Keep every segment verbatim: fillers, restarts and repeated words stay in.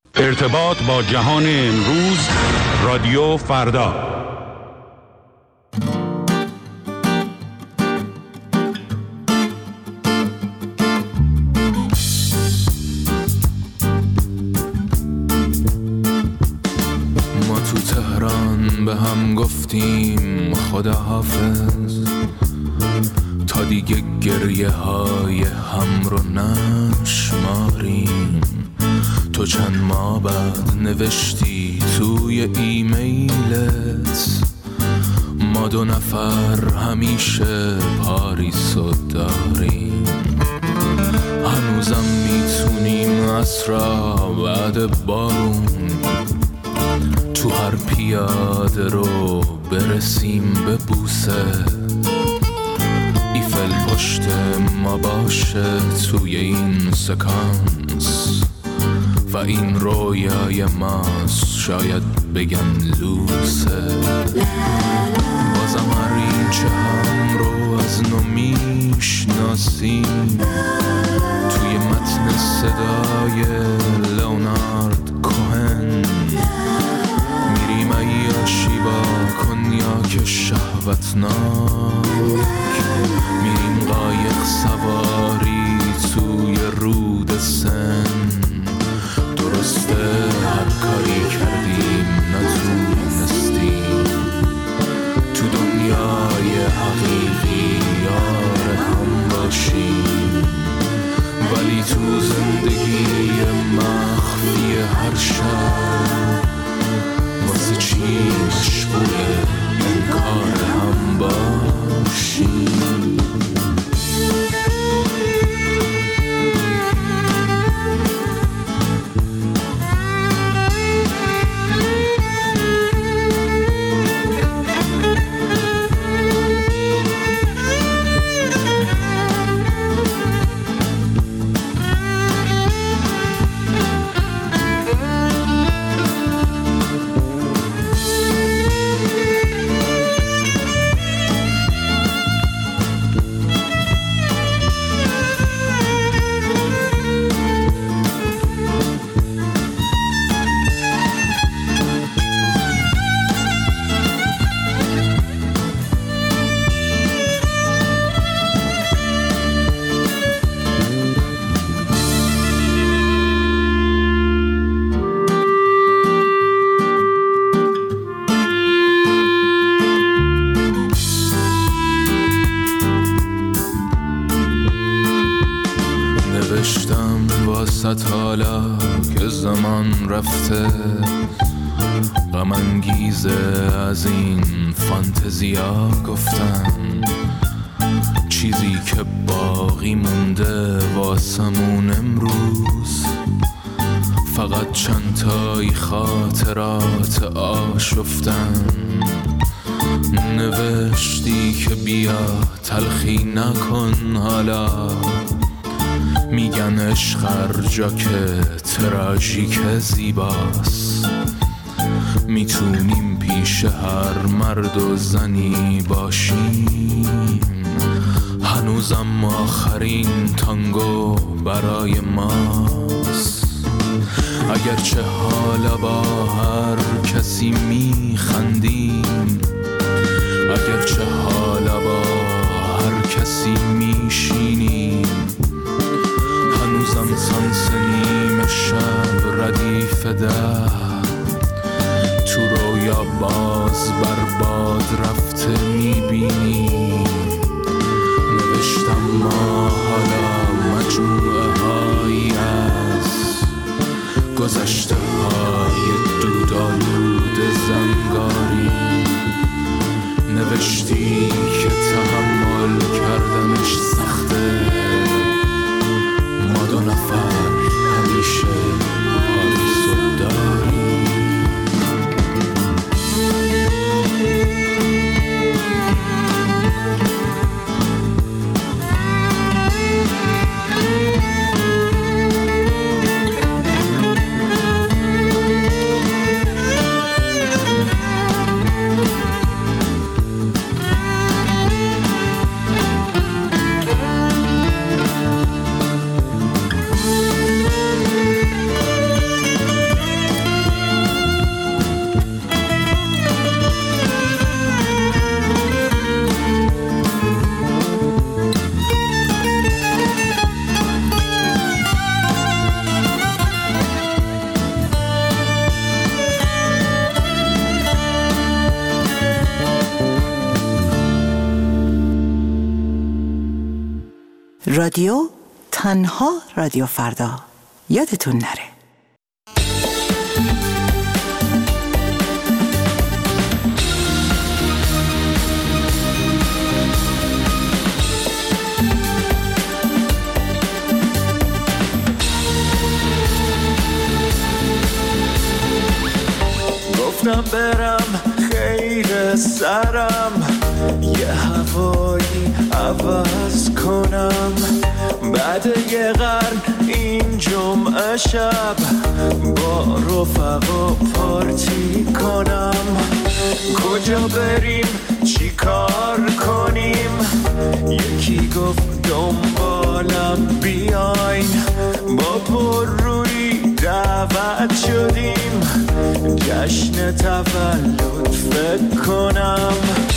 ارتباط با جهان امروز، رادیو فردا. ما تو تهران به هم گفتیم خداحافظ، تا دیگه گریه های هم رو نشماریم. تو چند ماه بعد نوشتی توی ایمیلت ما دو نفر همیشه پاریسو داریم. هنوزم میتونیم عصرا بعد بارون تو هر پیاده رو برسیم به بوسه. ایفل پشت ما باشه توی این سکانس و این رویای ماست، شاید بگن لوسه. بازم هر این چه هم رو از نو میشناسیم توی متن صدای لئونارد کوهن. میریم عیاشی با کنیاک شهوتناک، میریم قایق سواری توی رود سن. درسته هر کاری کردیم نتونستیم تو دنیای حقیقی یار هم باشیم، ولی تو زندگی مخفی هر شب واسه چی مشغول این کار هم باشیم. حالا که زمان رفته غم انگیزه از این فانتزیا گفتن، چیزی که باقی مونده واسمون امروز فقط چند تایی خاطرات آشفتن. نوشتی که بیا تلخی نکن، حالا میگن عشق هر جا که تراژیک زیباست، میتونیم پیش هر مرد و زنی باشیم. هنوزم آخرین تانگو برای ماست، اگرچه حالا با هر کسی میخندیم، اگرچه حالا با هر کسی میشینیم. هنوزم سانس نیم شب ردیف ده تو رویا باز بر باد رفته میبینیم. نوشتم ما حالا مجموعه هایی از گذشته های دودالود زنگاری. نوشتی که تحمل کردنش سخته، ما دو نفر همیشه پاریسو داریم. رادیو تنها رادیو فردا. یادتون نره. گفتم برم خیر سرم، یه هوایی عوض کنم، بعد یه قرن این جمعه شب با رفقا پارتی کنم. کجا بریم چی کار کنیم؟ یکی گفت دنبالم بیاین، با پر روی دعوت شدیم جشن تولد فکر کنم.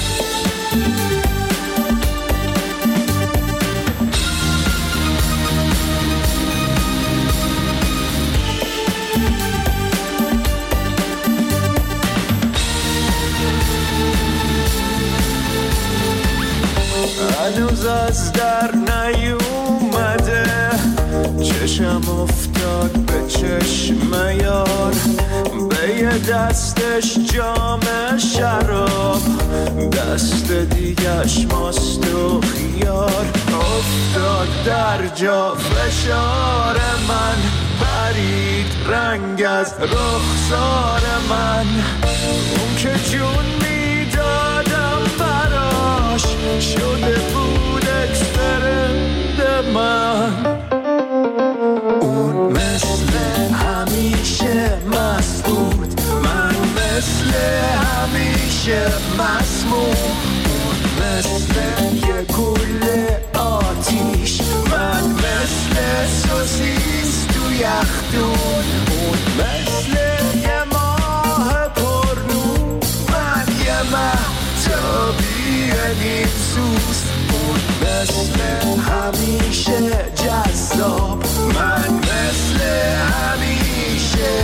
هنوز از در نیومده، چشم افتاد به چشم یار، به یه دستش جام شراب، دست دیگش ماست و خیار. افتاد در جا فشار من، پرید رنگ از رخسار من، اون که جون میدادم براش شده بود اکسپرند من. اون مثل همیشه مست بود، من مثل همیشه مسموم. اون مثل یه گل آتیش، من مثل سوسیس تو یخدون. اون مثل یه ماه پرنور، من یه مهتابی نیم سوز. اون مثل همیشه جذاب، من مثل همیشه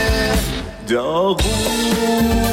داغون.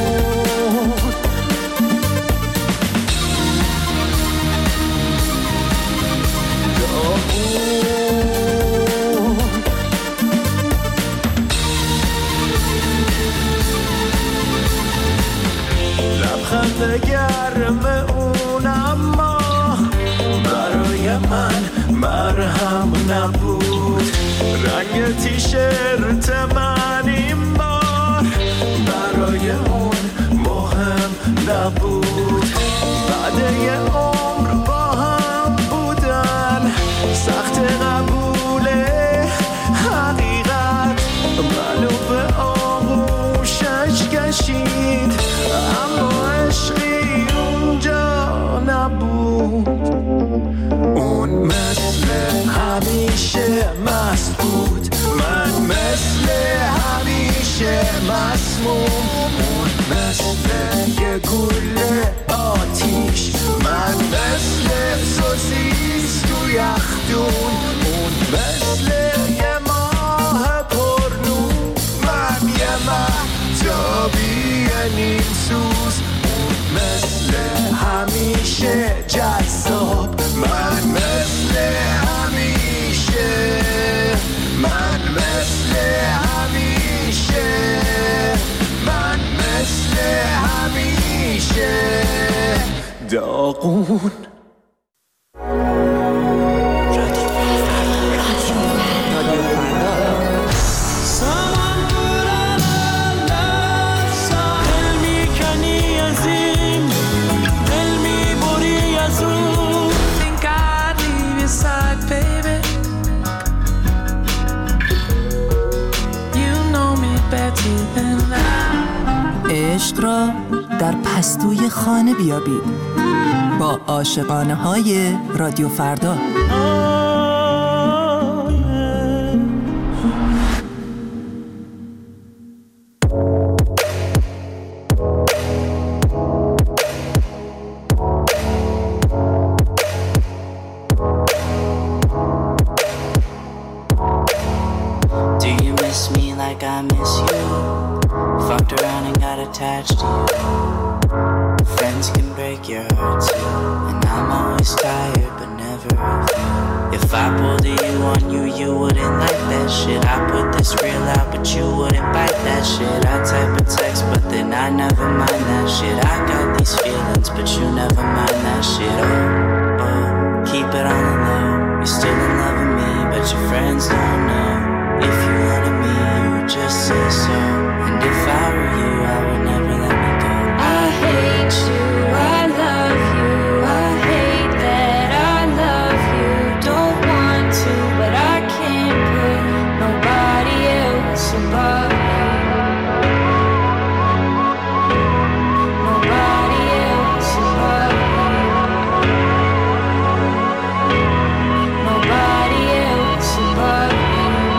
لبخند گرم اون اما برای من مرهم نبود. رنگ تیشرت من این بار برای اون مهم نبود. بعد یه عمر با هم بودن، سخت قبول حقیقت، منو به آغوشش کشید، اما عشقی اونجا نبود. اون مثل همیشه مست بود، من مثل همیشه مسموم. اون مثل یه گل آتیش، من مثل سوسیس تو یخدون. اون مثل یه ماه پرنور، من یه مهتابی نیم سوز. اون مثل همیشه جذاب، من مثل همیشه، من مثل همیشه، من مثل همیشه داغون. عشق را در پستوی خانه بیابید با عاشقانه های رادیو فردا. Attached to you, friends can break your heart too, and I'm always tired but never of you. If I pulled a you on you, you wouldn't like that shit. I put this real out, but you wouldn't bite that shit. I type a text, but then I never mind that shit. I got these feelings, but you never mind that shit. Oh, oh, keep it on the low. You're still in love with me, but your friends don't know. If you wanted me, you would just say so. And if I were you, I would never let me go. I hate you, I love you. I hate that I love you. Don't want to, but I can't put nobody else above you. Nobody else above you. Nobody else above you.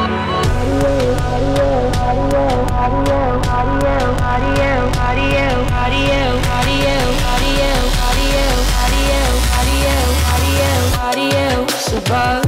Above.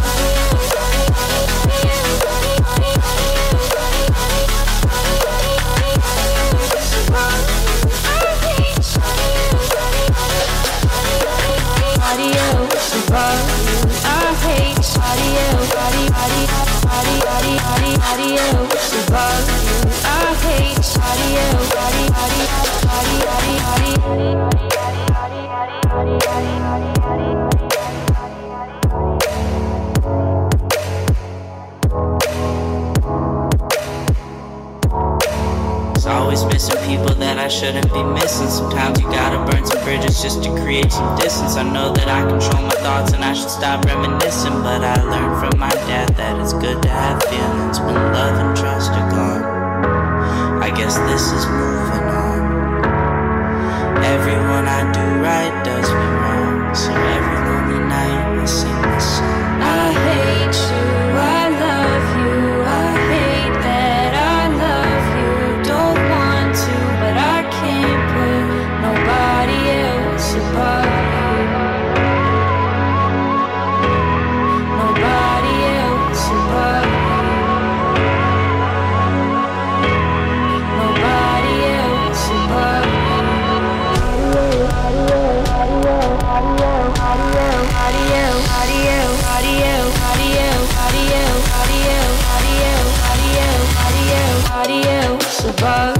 Always missing people that I shouldn't be missing. Sometimes you gotta burn some bridges just to create some distance. I know that I control my thoughts and I should stop reminiscing, but I learned from my dad that it's good to have feelings when love and trust are gone. I guess this is moving on. Everyone I do right does me wrong, so every lonely night I sing this song. I hate you, I love you. I hate that I love you. Don't want to, but I can't put nobody else above you. Nobody else above you. Nobody else above you. Above.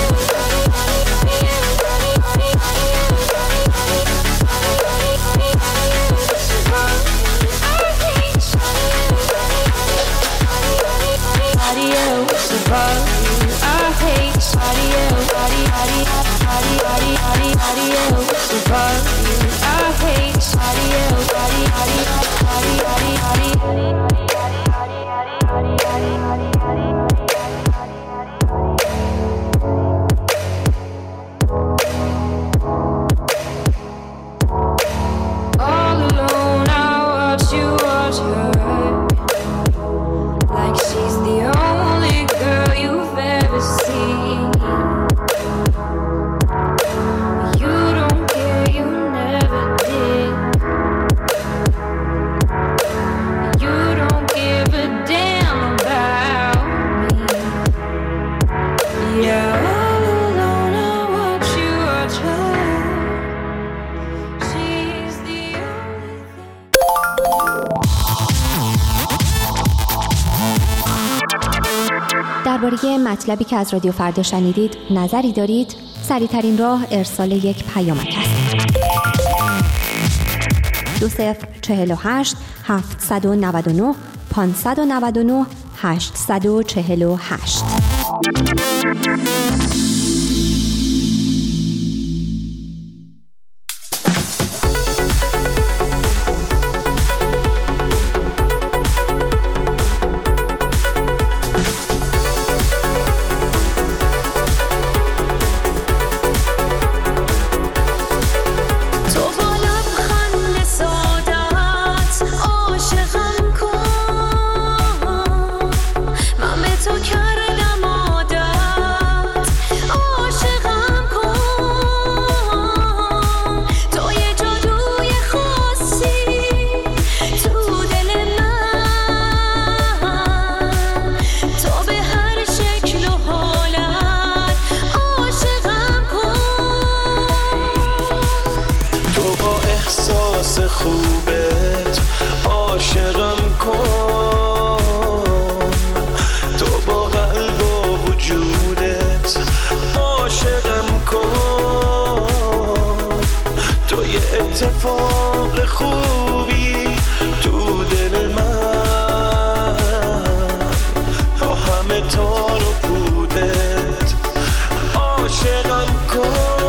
درباره مطلبی که از رادیو فردا شنیدید نظری دارید؟ سریع‌ترین راه ارسال یک پیامک است. دو صفر چهل و هشت هفتصد و نود و نه پانصد و نود و نه هشتصد و چهل و هشت. تو کردم عادت وجودت عاشقم کن. تو یه اتفاق خوبی تو دل من، با همه تار و پودت عاشقم کن.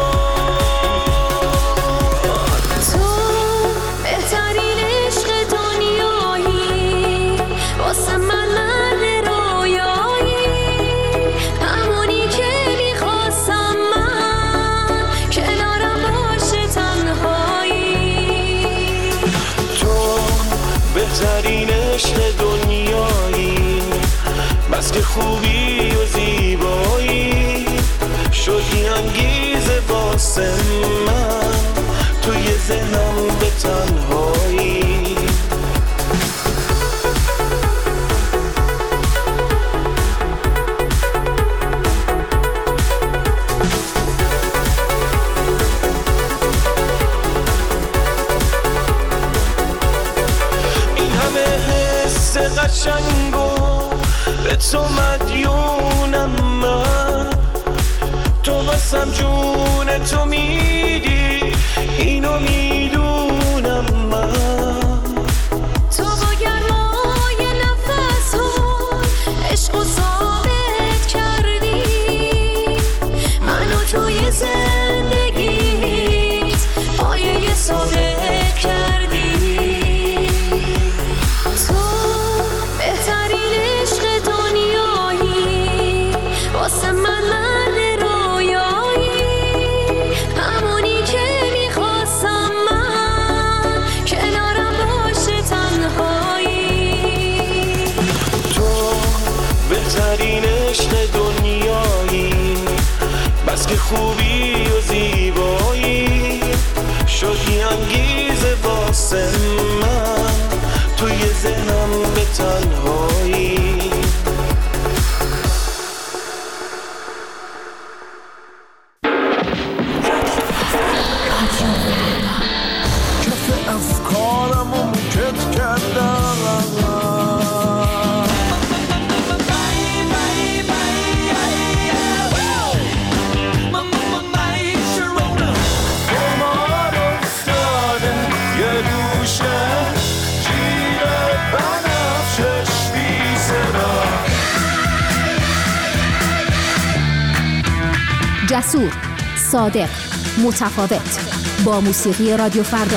بهترین عشق دنیایی، بس که خوبی و زیبایی شدی انگیزه واسه من، توی ذهنم به تنهایی. قشنگو به تو مدیونم من، تو واسم جون تو میدی اینو میدونم من. تو با گرمای نفس ها عشق و ثابت کردی منو توی زندگیت پایه ثابت کردی. واسه من مرد رویایی، همونی که میخواستم من، کنارم باشه تنهایی. تو بهترین عشق دنیایی، بس که خوبی و زیبایی شدی انگیزه واسه من، توی ذهنم به تنهایی. جسور، صادق، متفاوت، با موسیقی رادیو فردا.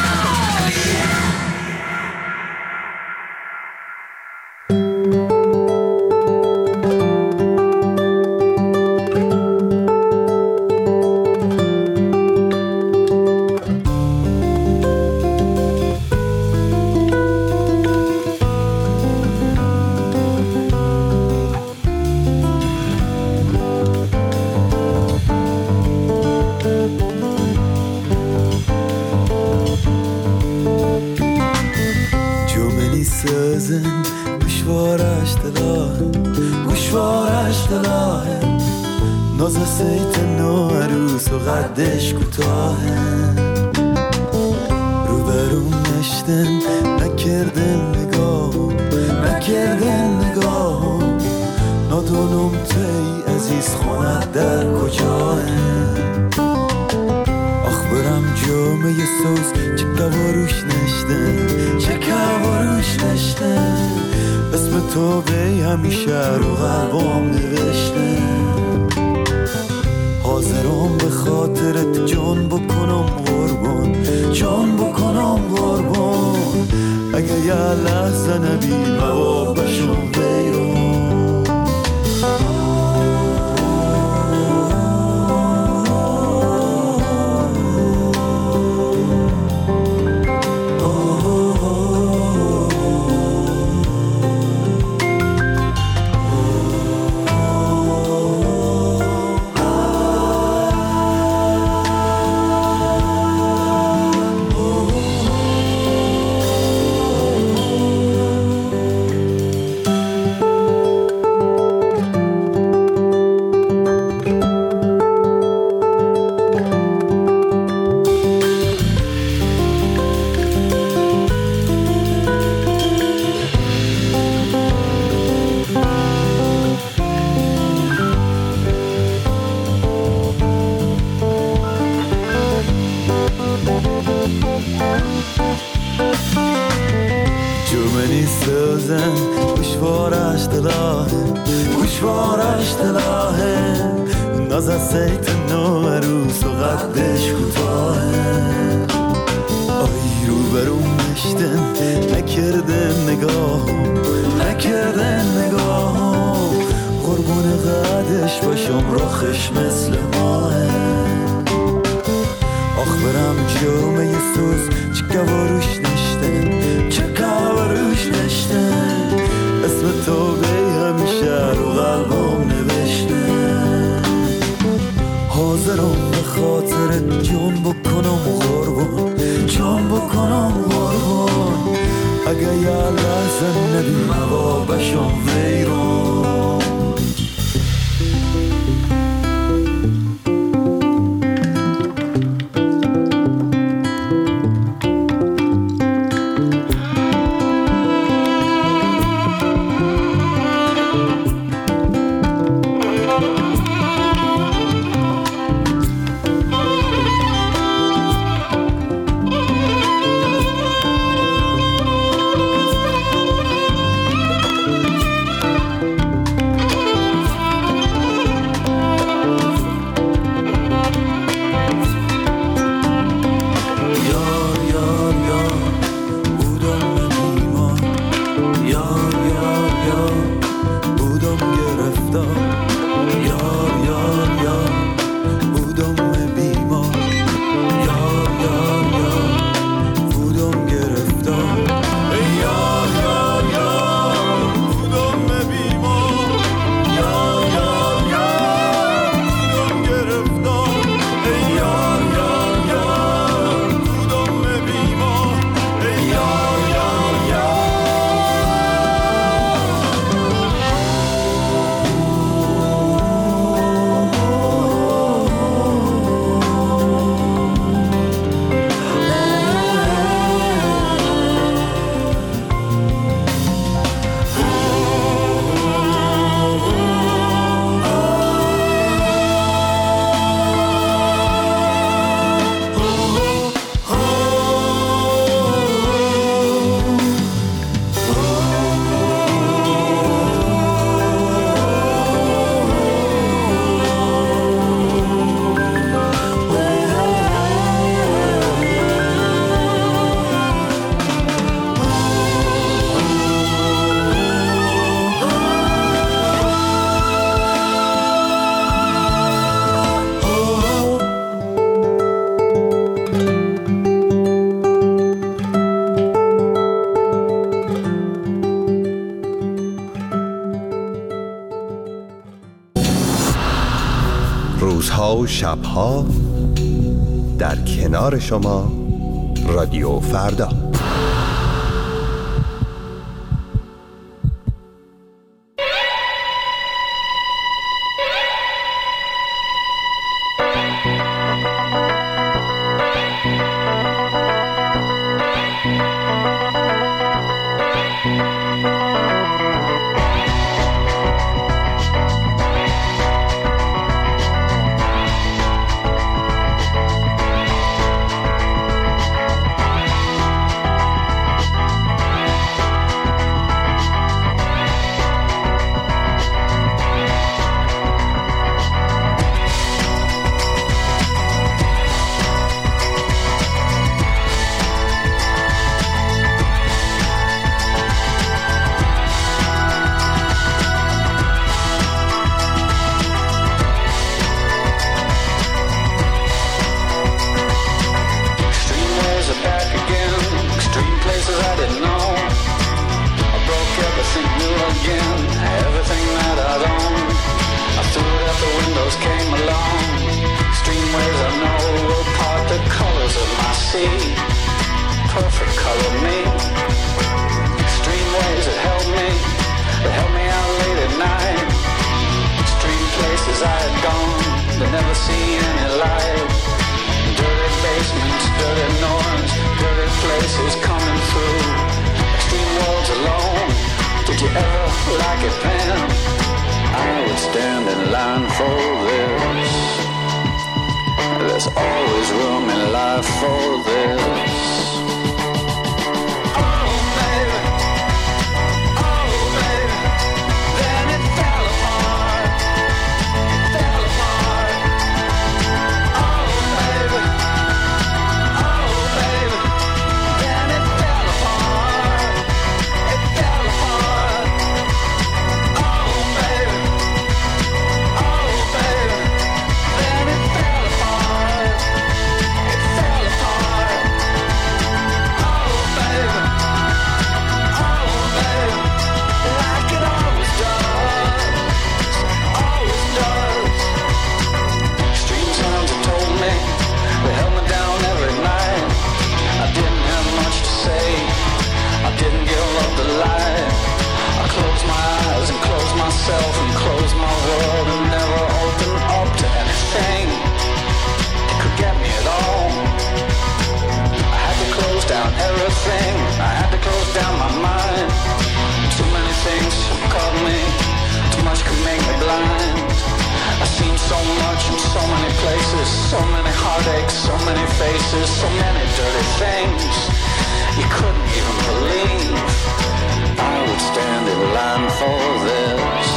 قدش کوتاهه رو برون نشتن نکردن نگاه نکردن نگاه نادونم تی عزیز خونت در کجاه آخ برم جامعه سوز چه کواروش نشتن چه کواروش نشتن اسم تو به همیشه رو قلبم نوشتن حاضرم به خاطرت جان بکنم قربان جان بکنم قربان اگه یه لحظه نبی موابشم بیرون آرش دلاهه ناز از سیت نو عروس و قدش کوتاهه آی رو برون نشتن نکردن نگاهم نکردن نگاهم قربون قدش باشم رخش مثل ماهه آخ برم جامعه سوز چکا واروش نشتن چکا واروش نشتن اسم تو بی همیشه رو قلبم نوشتن حاضرم به خاطرت جون بکنم قربان جون بکنم قربان اگه یه لحظه نبی موا بشم ویرون روزها و شبها در کنار شما رادیو فردا. Then it fell apart. so much in so many places, so many heartaches, so many faces, so many dirty things you couldn't even believe. I would stand in line for this.